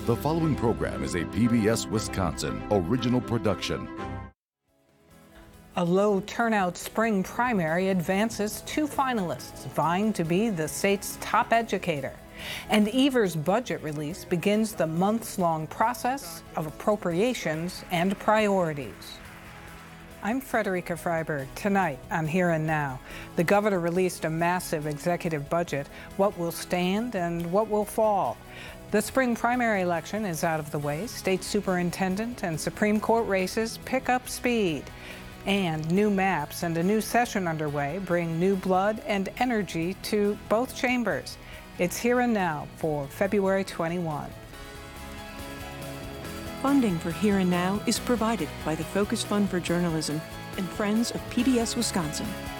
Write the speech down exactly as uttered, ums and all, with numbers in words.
The following program is a P B S Wisconsin original production. A low turnout spring primary advances two finalists vying to be the state's top educator. And Evers' budget release begins the months-long process of appropriations and priorities. I'm Frederica Freiberg. Tonight on Here and Now, the governor released a massive executive budget, what will stand and what will fall. The spring primary election is out of the way. State superintendent and Supreme Court races pick up speed. And new maps and a new session underway bring new blood and energy to both chambers. It's Here and Now for February twenty-first. Funding for Here and Now is provided by the Focus Fund for Journalism and Friends of P B S Wisconsin.